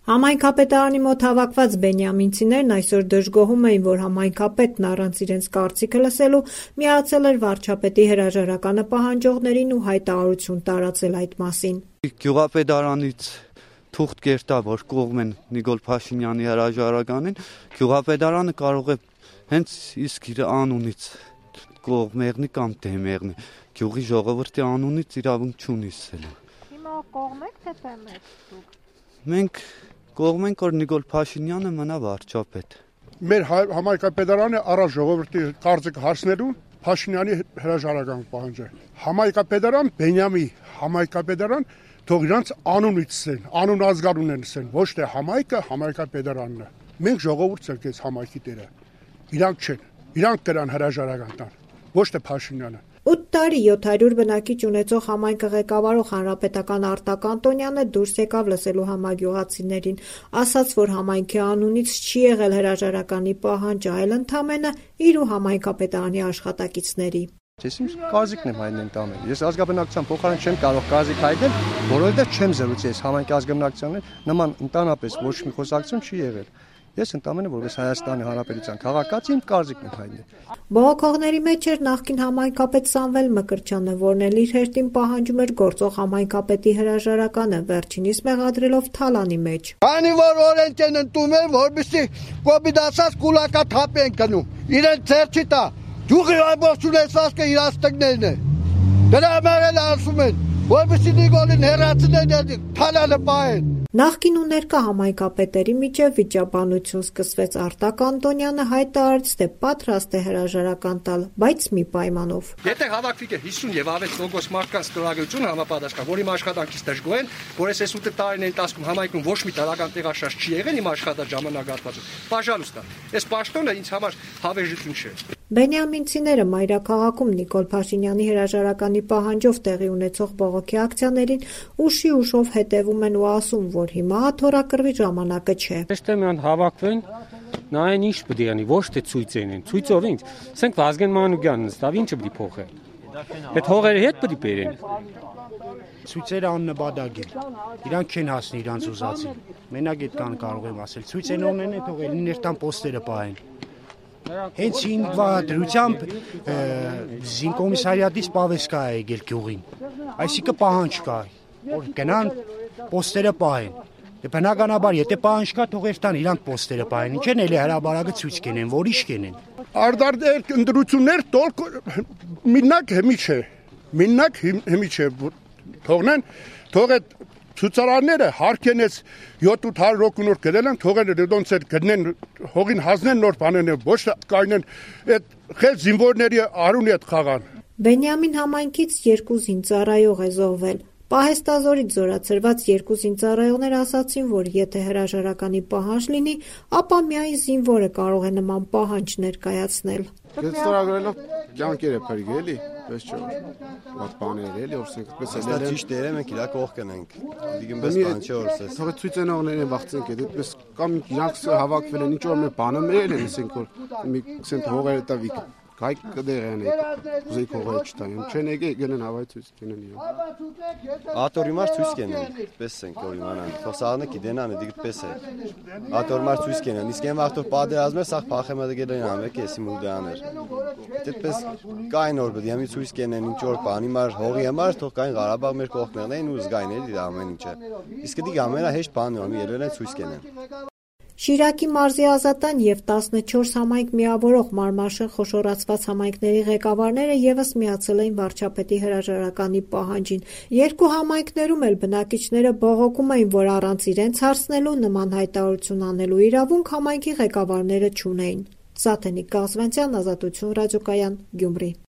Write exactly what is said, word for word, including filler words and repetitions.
Համայնքապետարանի մոտ հավաքված բենյամինցիներն այսօր դժգոհում էին, որ համայնքապետն առանց իրենց կարծիքը լսելու միացել էր վարչապետի հրաժարականը պահանջողներին ու հայտարարություն տարածել այդ մասին։ Գյուղապետարանից թուղթ կերտա, որ կողմ են Նիկոլ Փաշինյանի հրաժարականին, գյուղապետարանը կարող է հենց իսկ իր անունից կողմեղնի կամ դեմեղնի, գյուղի ժողովրդի անունից իրավունք չունի ասելու։ Հիմա կողմ եք թե դեմ եք դուք։ Մենք կողմ ենք, որ Նիկոլ Փաշինյանը մնա վարչապետ։ Մեր համայնքապետարանը առանց ժողովրդի կարծիքը հասնելու Փաշինյանի հրաժարական պահանջը։ Համայնքապետարան Բենյամի համայնքապետարան թող իրանց անունից ասեն, անուն ազգանունն ասեն, ոչ թե համայնքը, համայնքապետարանն է։ Մենք ժողովուրդն ենք այս համայնքի տերը։ Իրանք չեն։ Իրանք կրան հրաժարական տան, ոչ թե Փաշինյանը։ ութ տարի յոթ հարյուր բնակիչ ունեցող համայնքը ղեկավարող հանրապետական Արտակ Անտոնյանը դուրս եկավ լսելու համագյուղացիներին, ասաց, որ համայնքի անունից չի եղել հրաժարականի պահանջ, այլ ընդամենը իր ու համայնքապետարանի աշխատակիցների։ Ես իմ կարծիքն եմ հայտնել տանել։ Ես ազգաբնակչության փոխարեն չեմ կարող կարծիք հայտնել, որովհետև չեմ զրուցել ես համայնքի ազգաբնակչության նման ընդանապես ոչ մի խոսակցություն չի եղել։ Ես ընդամենը որպես Հայաստանի Հանրապետության քաղաքացի իմ կարծիքն եմ հայտնել։ Բողոքողների մեջ էր նախկին համայնքապետ Սամվել Մկրտչյանը, որն էլ իր հերթին պահանջում էր գործող համայնքապետի հրաժարականը, վերջինիս մեղադրելով թալանի մեջ։ Քանի որ օրենք են ընդունել, որպեսզի կոմբինացած կուլակաթափ են գնում։ Իրեն ձեռ չի տա։ Գյուղի ամբողջ ունեցածը իրաց տներն է։ Դրա համար էլ ասում են, որպեսզի Նիկոլին հեռացնեն, թալանը պահեն։ Նախկին ու ներկա համայնքապետերի միջև վիճաբանություն սկսվեց։ Արտակ Անտոնյանը հայտարարեց, թե պատրաստ է հրաժարական տալ, բայց մի պայմանով։ Եթե հավաքվի հիսուն եւ ավելի տոկոս մարդկանց ստորագրություն համապատասխան, որ իմ աշխատանքից դժգոհ են, որ այս ութ տարիների ընթացքում համայնքում ոչ մի տարական տեղաշարժ չի եղել իմ աշխատած ժամանակահատվածում, պաժանուստա, այս պաշտոնը ինձ համար հավերժություն չէ։ Բենյամինցիները մայրաքաղաքում Նիկոլ Փաշինյանի հրաժարականի պահանջով տեղի ունեցող բողոքի ակցիաներին ուշի ուշով հետևում են ու ասում, որ հիմա աթոռակռվի ժամանակը չէ։ Այստեղ մի հատ հավաքվեն, նայեն ինչ պետք է անի, ոչ թե ցույց են, ցույցով ինչ։ Ասենք Վազգեն Մանուկյանն նստավ, ինչը պետք է փոխել։ Այդ հողերը հետ պետք է բերեն։ Ցույցերը աննպատակ են։ Իրանք չեն հասնի իրանց ուզածին։ Մենակ այդ կան կարող եմ ասել, ցույցեն ունեն է թողել ներտան պոստերը պահեն։ Հենց ինվա դրությամբ զինկոմիսարիատից պավեսկա է եկել գյուղին։ Այսինքն պահանջ կա, որ գնան պոստերը պահեն։ Բնականաբար, եթե պահանջ կա, թող երթան իրանք պոստերը պահեն։ Ինչ են էլի հրաբարակը ցույց կենեն, որ ինչ կենեն։ Արդար ընդրություններ տոլք մինակ հիմի չէ։ Մինակ հիմի չէ թողնեն, թող այդ ցուցարարները հարկենից յոթ հարյուր օգնոր գնել են, թողեն դոնց էլ գտնեն հողին հանձնեն նոր բաներն, ոչ թե կայնեն այդ խել զինվորների արունի հետ խաղան։ Բենյամին համայնքից երկու զինծառայող է զոհվել։ Պահեստազորից զորացրված երկու զինծառայողներ ասացին, որ եթե հրաժարականի պահանջ լինի, ապա միայն զինվորը կարող է նման պահանջ ներկայացնել։ Ես ստորագրելով կյանքեր է փրկել, էլի, պես չէ։ Ված բաներ էլի, որսենք պես էլի։ Դա ճիշտ է, մենք իրա կողք ենք։ Դիգն պես բան չէ, որսես։ Թող ցույցենողներին վախցենք, այդպես կամ իրանք հավաքվել են, ինչ որ մի բանը մերել են, ասենք որ մի քսեն հողերը տավի Կայք կդեղեն եք, ուզեիք հողերը չտային, չեն եկե գնեն հավայ ցույց կենեն իրան։ Ատորիմար ցույց կենեն, պես ենք որ իմանան, թող սաղնը կիդենան, դիգ պես է։ Ատորիմար ցույց կենեն, իսկ այն վաղտոր պատերազմեր սաղ փախեմը դգելեն ամեկ էսի մուդյաներ։ Դեպպես կային որ պետք է մի ցույց կենեն ինչ որ բան, հիմար հողի համար թող կային Ղարաբաղ մեր կողքներն էին ու զգային էլի ամեն ինչը։ Իսկ դիգ ամենահեշտ բանն է, երևել են ցույց կենեն։ Շիրակի մարզի Ազատան և տասնչորս համայնք միավորող Մարմաշեն խոշորացված համայնքների ղեկավարները ևս միացել էին վարչապետի հրաժարականի պահանջին։ Երկու համայնքներում էլ բնակիչները բողոքում էին, որ առանց իրենց հարցնելու նման հայտարարություն անելու իրավունք համայնքի ղեկավարները չունեին։ Սաթենիկ Գազվանցյան, Ազատություն ռադիոկայան, Գյումրի։